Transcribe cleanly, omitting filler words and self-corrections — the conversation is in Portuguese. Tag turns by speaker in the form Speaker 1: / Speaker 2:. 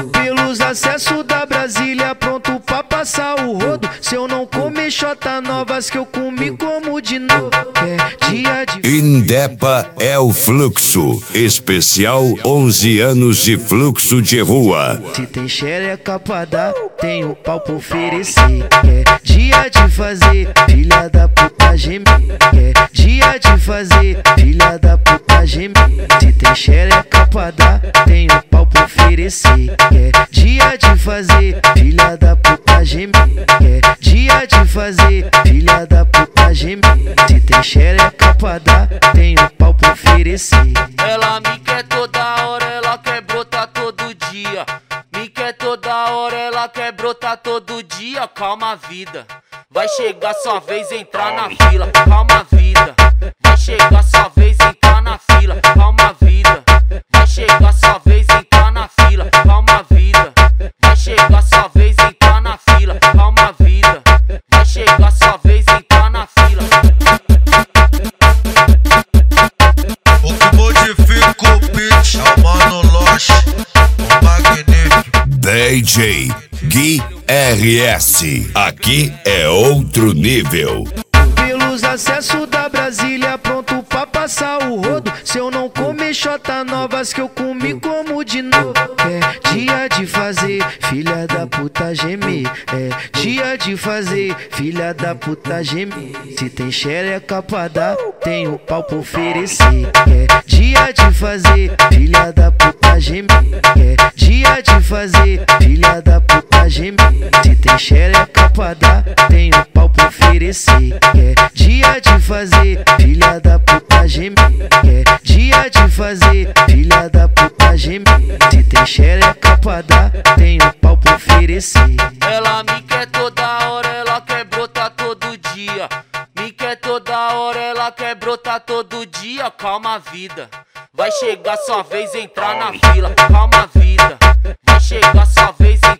Speaker 1: Pelos acessos da Brasília, pronto pra passar o rodo. Se eu não comer xota novas que eu comi como de novo. É dia de...
Speaker 2: Indepa é o fluxo. Especial 11 anos de fluxo de rua.
Speaker 1: Se tem xereca pra dar, tem o pau pra oferecer. É dia de fazer, filha da puta gemer. É dia de fazer, filha da puta gemer. Se tem xereca pra dar, tem o pau pra oferecer. É dia de fazer, filha da puta gemer. É dia de fazer, filha da puta gemer. Se tem xereca pra dar, tem o pau pra oferecer.
Speaker 3: Ela me quer toda hora, ela quer brotar todo dia. Me quer toda hora, ela quer brotar todo dia. Calma, vida, vai chegar sua vez entrar na fila. Calma, vida, vai chegar sua vez entrar na fila. Calma, vida, vai chegar sua vez entrar na fila. Calma, vida, vai chegar sua vez entrar na fila. Calma, vida, vai chegar sua vez entrar na fila.
Speaker 4: O que modifica o beat é o Mano Loche, o magnífico
Speaker 2: DJ Gui RS. Aqui é outro nível.
Speaker 1: Pelos acessos da Brasília, pronto pra passar o rodo. Se eu não comer xota novas que eu comi como de novo. É dia de fazer, filha da puta gemer. É dia de fazer, filha da puta gemer. Se tem xereca pra dar, tem o pau pra oferecer. É dia de fazer, filha da puta gemer. É dia de fazer, filha da puta gemer. Se tem xereca pra dar, tem o pau pra oferecer. É dia de fazer, filha da puta gemer. É dia de fazer, filha da puta gemer. Se tem xereca pra dar, tem o pau pra oferecer.
Speaker 3: Ela me quer toda hora, ela quer brotar todo dia. Me quer toda hora, ela quer brotar todo dia. Calma, vida, vai chegar sua vez entrar na fila. Calma, vida, vai chegar sua vez entrar